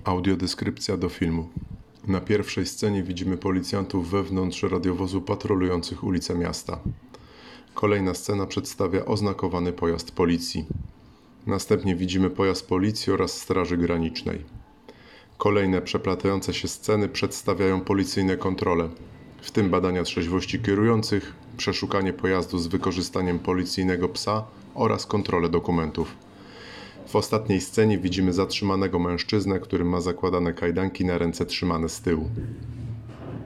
Audiodeskrypcja do filmu. Na pierwszej scenie widzimy policjantów wewnątrz radiowozu patrolujących ulice miasta. Kolejna scena przedstawia oznakowany pojazd policji. Następnie widzimy pojazd policji oraz Straży Granicznej. Kolejne przeplatające się sceny przedstawiają policyjne kontrole, w tym badania trzeźwości kierujących, przeszukanie pojazdu z wykorzystaniem policyjnego psa oraz kontrolę dokumentów. W ostatniej scenie widzimy zatrzymanego mężczyznę, który ma zakładane kajdanki na ręce trzymane z tyłu.